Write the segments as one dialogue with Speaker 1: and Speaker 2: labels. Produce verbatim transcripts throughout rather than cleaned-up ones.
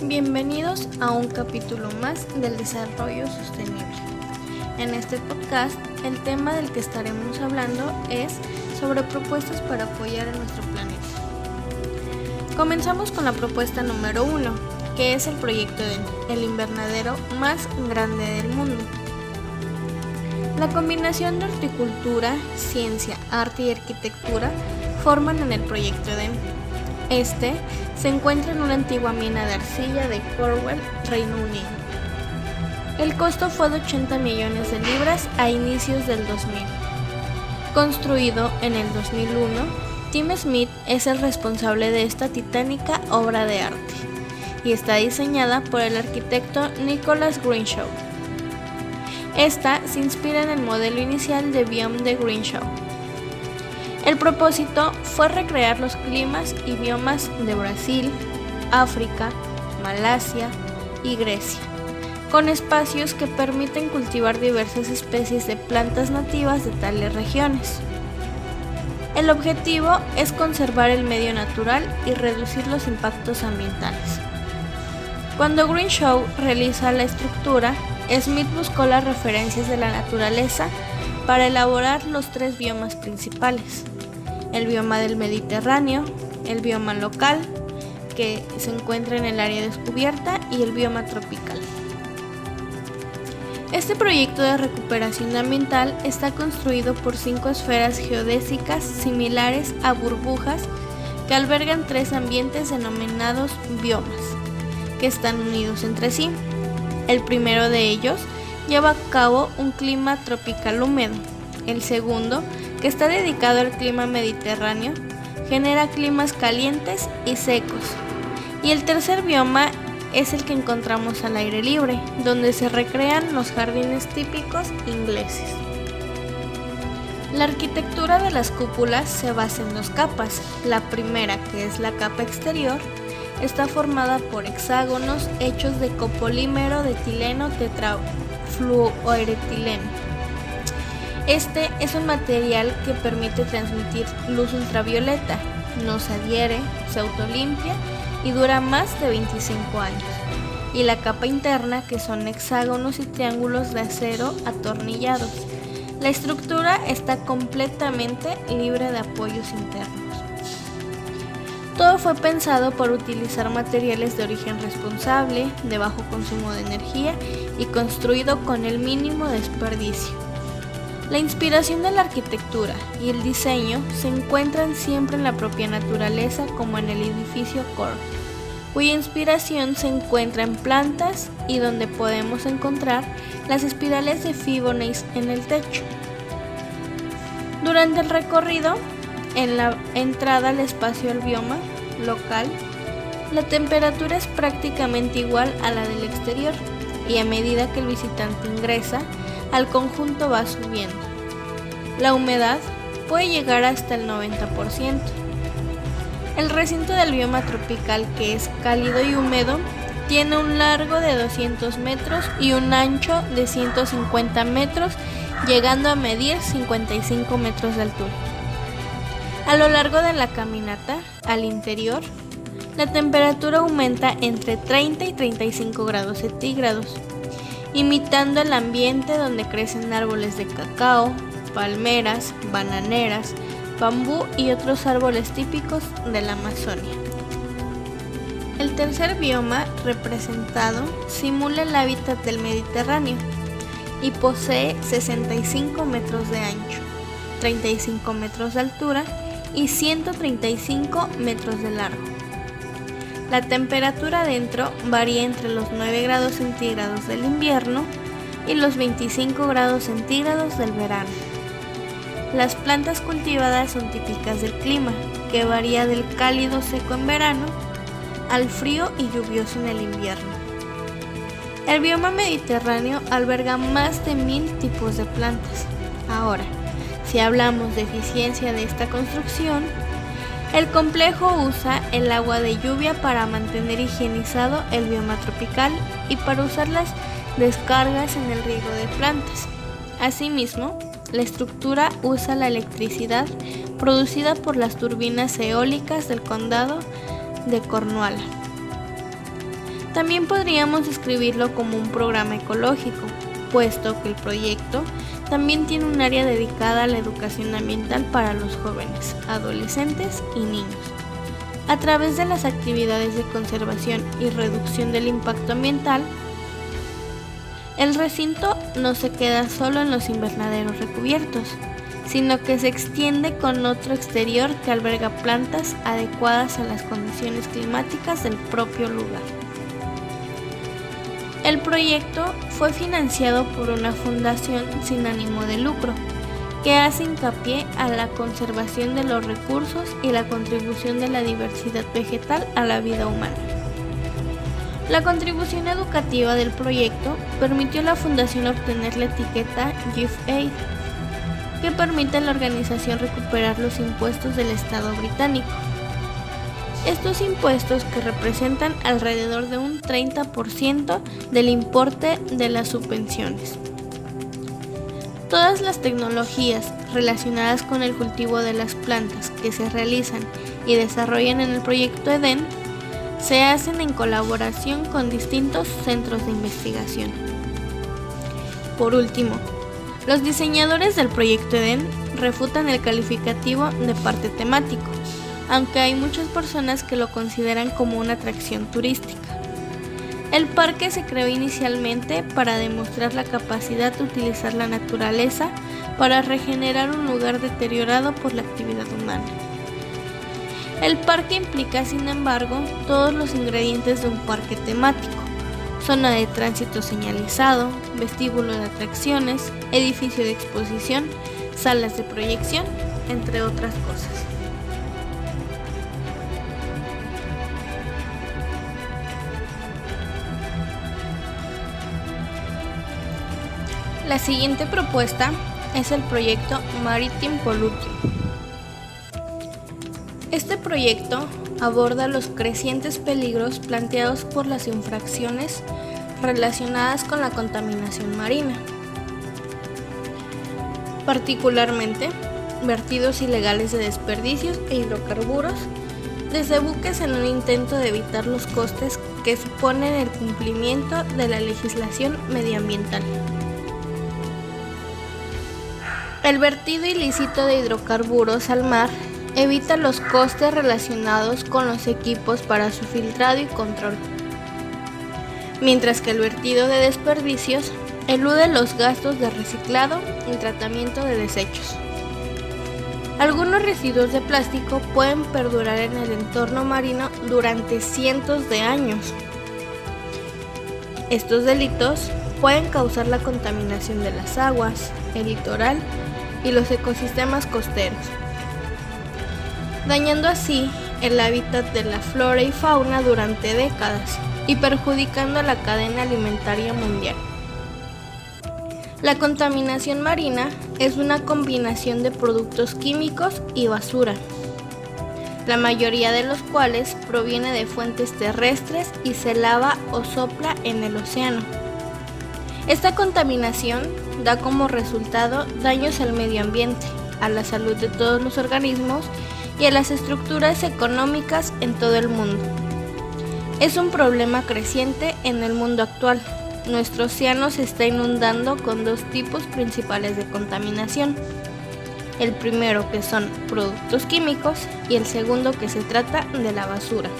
Speaker 1: Bienvenidos a un capítulo más del desarrollo sostenible. En este podcast, el tema del que estaremos hablando es sobre propuestas para apoyar a nuestro planeta. Comenzamos con la propuesta número uno, que es el proyecto Edén, el invernadero más grande del mundo. La combinación de horticultura, ciencia, arte y arquitectura forman en el proyecto Edén. Este se encuentra en una antigua mina de arcilla de Cornwall, Reino Unido. El costo fue de ochenta millones de libras a inicios del dos mil. Construido en el dos mil uno, Tim Smith es el responsable de esta titánica obra de arte y está diseñada por el arquitecto Nicholas Greenshaw. Esta se inspira en el modelo inicial de Biome de Greenshaw. El propósito fue recrear los climas y biomas de Brasil, África, Malasia y Grecia, con espacios que permiten cultivar diversas especies de plantas nativas de tales regiones. El objetivo es conservar el medio natural y reducir los impactos ambientales. Cuando Greenshaw realiza la estructura, Smith buscó las referencias de la naturaleza para elaborar los tres biomas principales: el bioma del Mediterráneo, el bioma local, que se encuentra en el área descubierta, y el bioma tropical. Este proyecto de recuperación ambiental está construido por cinco esferas geodésicas similares a burbujas que albergan tres ambientes denominados biomas, que están unidos entre sí. El primero de ellos lleva a cabo un clima tropical húmedo. El segundo, que está dedicado al clima mediterráneo, genera climas calientes y secos. Y el tercer bioma es el que encontramos al aire libre, donde se recrean los jardines típicos ingleses. La arquitectura de las cúpulas se basa en dos capas. La primera, que es la capa exterior, está formada por hexágonos hechos de copolímero de etileno tetrafluoroetileno. Este es un material que permite transmitir luz ultravioleta, no se adhiere, se autolimpia y dura más de veinticinco años. Y la capa interna, que son hexágonos y triángulos de acero atornillados. La estructura está completamente libre de apoyos internos. Todo fue pensado por utilizar materiales de origen responsable, de bajo consumo de energía y construido con el mínimo desperdicio. La inspiración de la arquitectura y el diseño se encuentran siempre en la propia naturaleza, como en el edificio Core, cuya inspiración se encuentra en plantas y donde podemos encontrar las espirales de Fibonacci en el techo. Durante el recorrido, en la entrada al espacio del bioma local, la temperatura es prácticamente igual a la del exterior y a medida que el visitante ingresa, al conjunto va subiendo. La humedad puede llegar hasta el noventa por ciento. El recinto del bioma tropical, que es cálido y húmedo, tiene un largo de doscientos metros y un ancho de ciento cincuenta metros, llegando a medir cincuenta y cinco metros de altura. A lo largo de la caminata, al interior, la temperatura aumenta entre treinta y treinta y cinco grados centígrados, imitando el ambiente donde crecen árboles de cacao, palmeras, bananeras, bambú y otros árboles típicos de la Amazonia. El tercer bioma representado simula el hábitat del Mediterráneo y posee sesenta y cinco metros de ancho, treinta y cinco metros de altura y ciento treinta y cinco metros de largo. La temperatura dentro varía entre los nueve grados centígrados del invierno y los veinticinco grados centígrados del verano. Las plantas cultivadas son típicas del clima, que varía del cálido seco en verano al frío y lluvioso en el invierno. El bioma mediterráneo alberga más de mil tipos de plantas. Ahora, si hablamos de eficiencia de esta construcción, el complejo usa el agua de lluvia para mantener higienizado el bioma tropical y para usar las descargas en el riego de plantas. Asimismo, la estructura usa la electricidad producida por las turbinas eólicas del condado de Cornualla. También podríamos describirlo como un programa ecológico, puesto que el proyecto también tiene un área dedicada a la educación ambiental para los jóvenes, adolescentes y niños. A través de las actividades de conservación y reducción del impacto ambiental, el recinto no se queda solo en los invernaderos recubiertos, sino que se extiende con otro exterior que alberga plantas adecuadas a las condiciones climáticas del propio lugar. El proyecto fue financiado por una fundación sin ánimo de lucro, que hace hincapié a la conservación de los recursos y la contribución de la diversidad vegetal a la vida humana. La contribución educativa del proyecto permitió a la fundación obtener la etiqueta Give Aid, que permite a la organización recuperar los impuestos del Estado británico. Estos impuestos, que representan alrededor de un treinta por ciento del importe de las subvenciones. Todas las tecnologías relacionadas con el cultivo de las plantas que se realizan y desarrollan en el proyecto Edén se hacen en colaboración con distintos centros de investigación. Por último, los diseñadores del proyecto Edén refutan el calificativo de parque temático, aunque hay muchas personas que lo consideran como una atracción turística. El parque se creó inicialmente para demostrar la capacidad de utilizar la naturaleza para regenerar un lugar deteriorado por la actividad humana. El parque implica, sin embargo, todos los ingredientes de un parque temático: zona de tránsito señalizado, vestíbulo de atracciones, edificio de exposición, salas de proyección, entre otras cosas. La siguiente propuesta es el proyecto Maritime Pollution. Este proyecto aborda los crecientes peligros planteados por las infracciones relacionadas con la contaminación marina, particularmente vertidos ilegales de desperdicios e hidrocarburos desde buques, en un intento de evitar los costes que suponen el cumplimiento de la legislación medioambiental. El vertido ilícito de hidrocarburos al mar evita los costes relacionados con los equipos para su filtrado y control, mientras que el vertido de desperdicios elude los gastos de reciclado y tratamiento de desechos. Algunos residuos de plástico pueden perdurar en el entorno marino durante cientos de años. Estos delitos pueden causar la contaminación de las aguas, el litoral y los ecosistemas costeros, dañando así el hábitat de la flora y fauna durante décadas y perjudicando a la cadena alimentaria mundial. La contaminación marina es una combinación de productos químicos y basura, la mayoría de los cuales proviene de fuentes terrestres y se lava o sopla en el océano. Esta contaminación da como resultado daños al medio ambiente, a la salud de todos los organismos y a las estructuras económicas en todo el mundo. Es un problema creciente en el mundo actual. Nuestro océano se está inundando con dos tipos principales de contaminación. El primero, que son productos químicos, y el segundo, que se trata de la basura.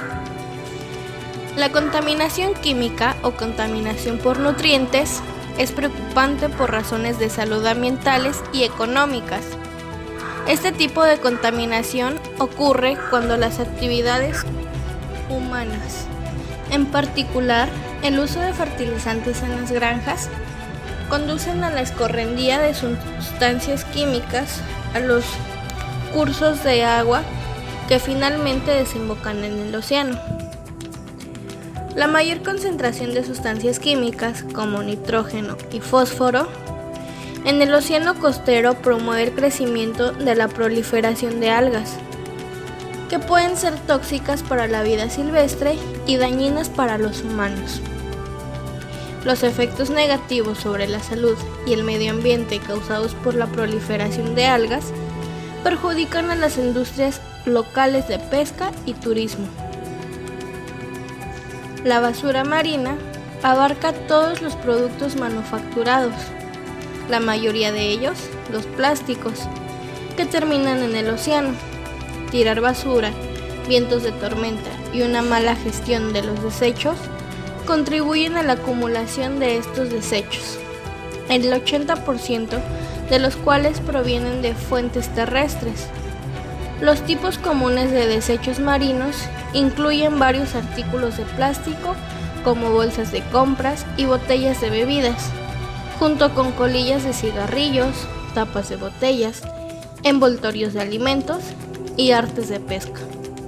Speaker 1: La contaminación química o contaminación por nutrientes es preocupante por razones de salud ambientales y económicas. Este tipo de contaminación ocurre cuando las actividades humanas, en particular el uso de fertilizantes en las granjas, conducen a la escorrendía de sustancias químicas a los cursos de agua que finalmente desembocan en el océano. La mayor concentración de sustancias químicas, como nitrógeno y fósforo, en el océano costero promueve el crecimiento de la proliferación de algas, que pueden ser tóxicas para la vida silvestre y dañinas para los humanos. Los efectos negativos sobre la salud y el medio ambiente causados por la proliferación de algas perjudican a las industrias locales de pesca y turismo. La basura marina abarca todos los productos manufacturados, la mayoría de ellos, los plásticos, que terminan en el océano. Tirar basura, vientos de tormenta y una mala gestión de los desechos contribuyen a la acumulación de estos desechos, el ochenta por ciento de los cuales provienen de fuentes terrestres. Los tipos comunes de desechos marinos incluyen varios artículos de plástico, como bolsas de compras y botellas de bebidas, junto con colillas de cigarrillos, tapas de botellas, envoltorios de alimentos y artes de pesca.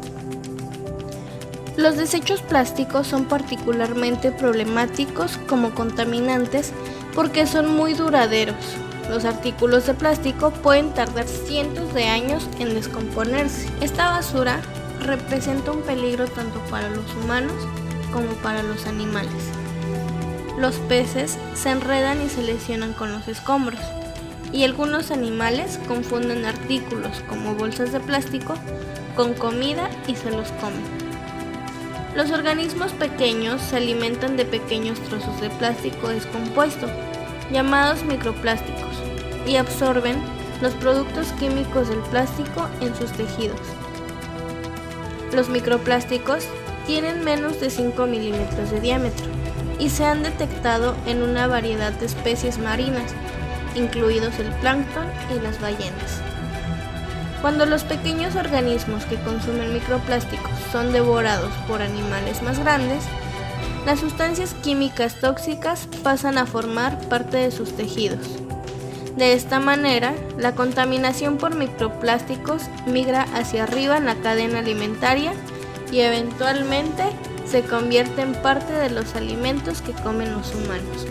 Speaker 1: Los desechos plásticos son particularmente problemáticos como contaminantes porque son muy duraderos. Los artículos de plástico pueden tardar cientos de años en descomponerse. Esta basura representa un peligro tanto para los humanos como para los animales. Los peces se enredan y se lesionan con los escombros, y algunos animales confunden artículos como bolsas de plástico con comida y se los comen. Los organismos pequeños se alimentan de pequeños trozos de plástico descompuesto, llamados microplásticos, y absorben los productos químicos del plástico en sus tejidos. Los microplásticos tienen menos de cinco milímetros de diámetro y se han detectado en una variedad de especies marinas, incluidos el plancton y las ballenas. Cuando los pequeños organismos que consumen microplásticos son devorados por animales más grandes, las sustancias químicas tóxicas pasan a formar parte de sus tejidos. De esta manera, la contaminación por microplásticos migra hacia arriba en la cadena alimentaria y eventualmente se convierte en parte de los alimentos que comen los humanos.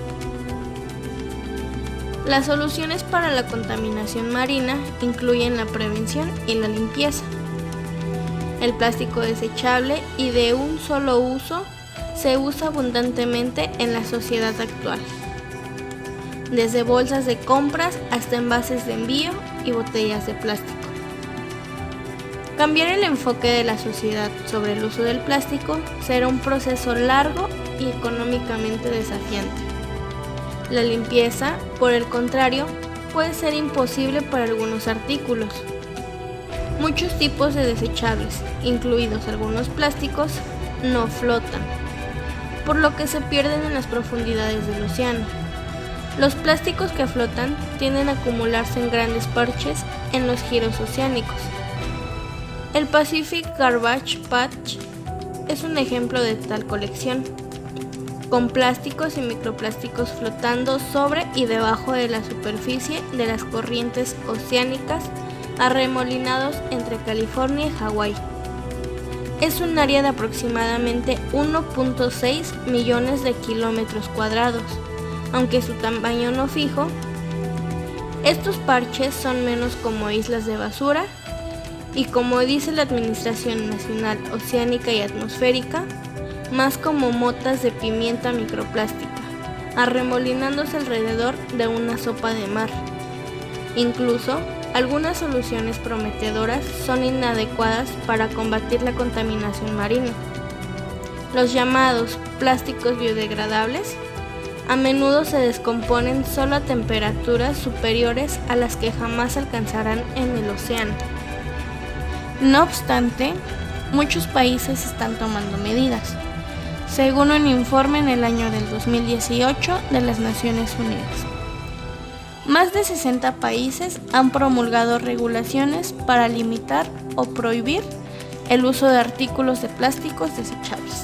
Speaker 1: Las soluciones para la contaminación marina incluyen la prevención y la limpieza. El plástico desechable y de un solo uso se usa abundantemente en la sociedad actual, desde bolsas de compras hasta envases de envío y botellas de plástico. Cambiar el enfoque de la sociedad sobre el uso del plástico será un proceso largo y económicamente desafiante. La limpieza, por el contrario, puede ser imposible para algunos artículos. Muchos tipos de desechables, incluidos algunos plásticos, no flotan, por lo que se pierden en las profundidades del océano. Los plásticos que flotan tienden a acumularse en grandes parches en los giros oceánicos. El Pacific Garbage Patch es un ejemplo de tal colección, con plásticos y microplásticos flotando sobre y debajo de la superficie de las corrientes oceánicas arremolinados entre California y Hawái. Es un área de aproximadamente uno punto seis millones de kilómetros cuadrados, aunque su tamaño no fijo. Estos parches son menos como islas de basura y, como dice la Administración Nacional Oceánica y Atmosférica, más como motas de pimienta microplástica, arremolinándose alrededor de una sopa de mar. Incluso, algunas soluciones prometedoras son inadecuadas para combatir la contaminación marina. Los llamados plásticos biodegradables a menudo se descomponen solo a temperaturas superiores a las que jamás alcanzarán en el océano. No obstante, muchos países están tomando medidas, según un informe en el año del dos mil dieciocho de las Naciones Unidas. Más de sesenta países han promulgado regulaciones para limitar o prohibir el uso de artículos de plásticos desechables.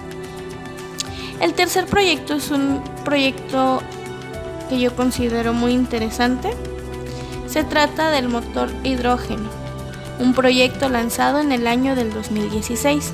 Speaker 1: El tercer proyecto es un proyecto que yo considero muy interesante. Se trata del motor hidrógeno, un proyecto lanzado en el año del dos mil dieciséis.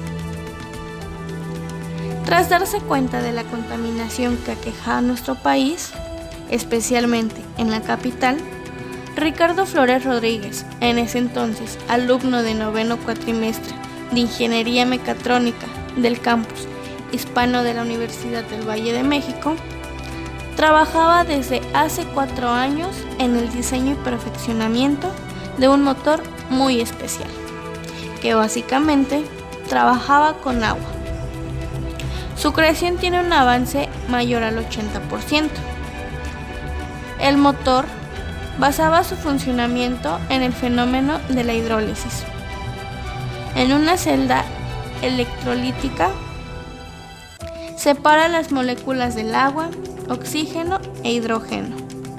Speaker 1: Tras darse cuenta de la contaminación que aqueja a nuestro país, especialmente en la capital, Ricardo Flores Rodríguez, en ese entonces alumno de noveno cuatrimestre de Ingeniería Mecatrónica del campus hispano de la Universidad del Valle de México, trabajaba desde hace cuatro años en el diseño y perfeccionamiento de un motor muy especial, que básicamente trabajaba con agua. Su creación tiene un avance mayor al ochenta por ciento. El motor basaba su funcionamiento en el fenómeno de la hidrólisis. En una celda electrolítica, separa las moléculas del agua, oxígeno e hidrógeno.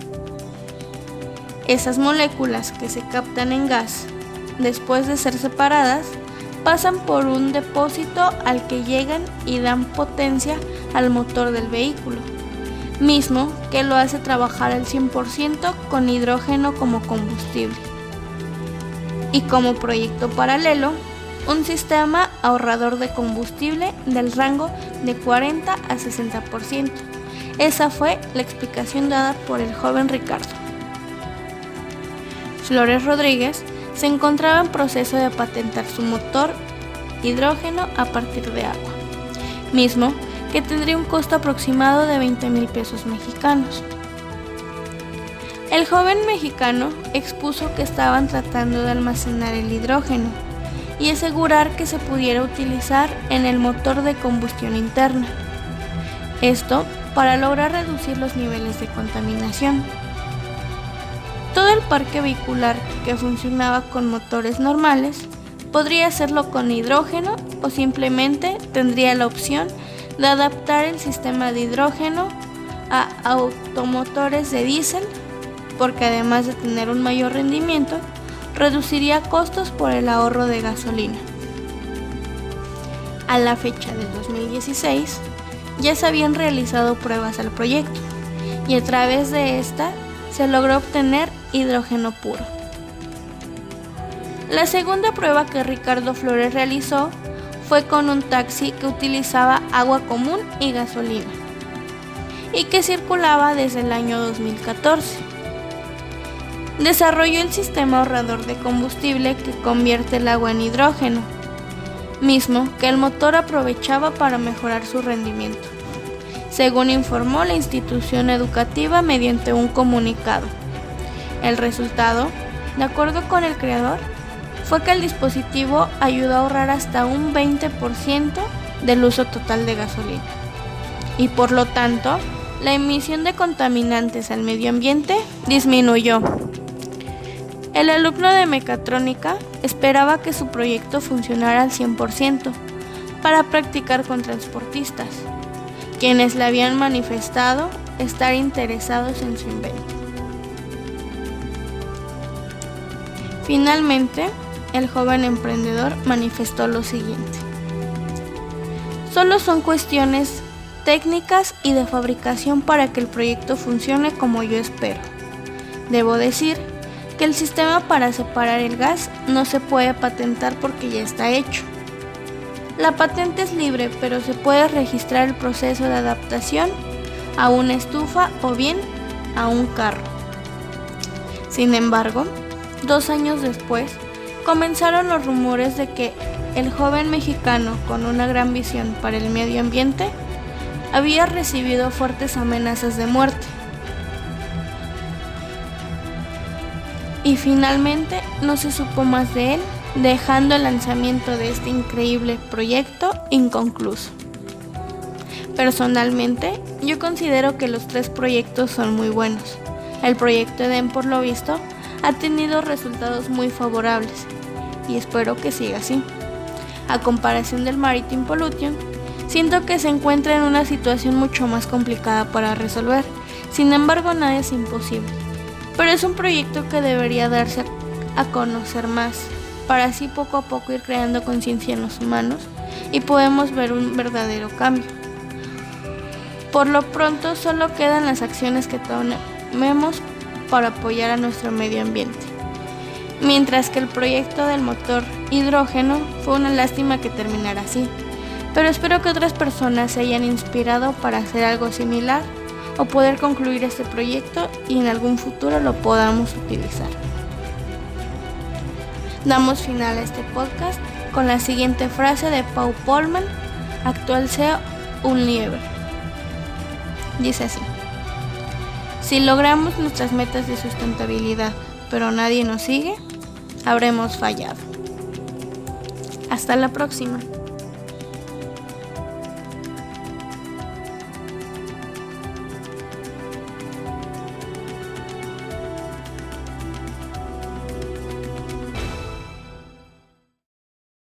Speaker 1: Esas moléculas que se captan en gas, después de ser separadas, pasan por un depósito al que llegan y dan potencia al motor del vehículo, mismo que lo hace trabajar al cien por ciento con hidrógeno como combustible. Y como proyecto paralelo, un sistema ahorrador de combustible del rango de cuarenta a sesenta por ciento. Esa fue la explicación dada por el joven Ricardo. Flores Rodríguez se encontraba en proceso de patentar su motor hidrógeno a partir de agua, mismo que tendría un costo aproximado de veinte mil pesos mexicanos. El joven mexicano expuso que estaban tratando de almacenar el hidrógeno y asegurar que se pudiera utilizar en el motor de combustión interna. Esto para lograr reducir los niveles de contaminación. Todo el parque vehicular que funcionaba con motores normales podría hacerlo con hidrógeno o simplemente tendría la opción de adaptar el sistema de hidrógeno a automotores de diésel, porque además de tener un mayor rendimiento, reduciría costos por el ahorro de gasolina. A la fecha del dos mil dieciséis, ya se habían realizado pruebas al proyecto y a través de esta se logró obtener hidrógeno puro. La segunda prueba que Ricardo Flores realizó fue con un taxi que utilizaba agua común y gasolina y que circulaba desde el año dos mil catorce. Desarrolló el sistema ahorrador de combustible que convierte el agua en hidrógeno, mismo que el motor aprovechaba para mejorar su rendimiento, según informó la institución educativa mediante un comunicado. El resultado, de acuerdo con el creador, fue que el dispositivo ayudó a ahorrar hasta un veinte por ciento del uso total de gasolina y por lo tanto la emisión de contaminantes al medio ambiente disminuyó. El alumno de mecatrónica esperaba que su proyecto funcionara al cien por ciento para practicar con transportistas, quienes le habían manifestado estar interesados en su invento. Finalmente, el joven emprendedor manifestó lo siguiente: solo son cuestiones técnicas y de fabricación para que el proyecto funcione como yo espero. Debo decir que el sistema para separar el gas no se puede patentar porque ya está hecho. La patente es libre, pero se puede registrar el proceso de adaptación a una estufa o bien a un carro. Sin embargo, dos años después, comenzaron los rumores de que el joven mexicano, con una gran visión para el medio ambiente, había recibido fuertes amenazas de muerte. Y finalmente no se supo más de él, dejando el lanzamiento de este increíble proyecto inconcluso. Personalmente, yo considero que los tres proyectos son muy buenos. El proyecto Edén, por lo visto, ha tenido resultados muy favorables y espero que siga así. A comparación del Maritime Pollution, siento que se encuentra en una situación mucho más complicada para resolver. Sin embargo, nada es imposible, pero es un proyecto que debería darse a conocer más, para así poco a poco ir creando conciencia en los humanos y podemos ver un verdadero cambio. Por lo pronto, solo quedan las acciones que tomemos para apoyar a nuestro medio ambiente. Mientras que el proyecto del motor hidrógeno fue una lástima que terminara así, pero espero que otras personas se hayan inspirado para hacer algo similar o poder concluir este proyecto y en algún futuro lo podamos utilizar. Damos final a este podcast con la siguiente frase de Paul Polman, actual C E O Unilever. Dice así: si logramos nuestras metas de sustentabilidad, pero nadie nos sigue, habremos fallado. Hasta la próxima.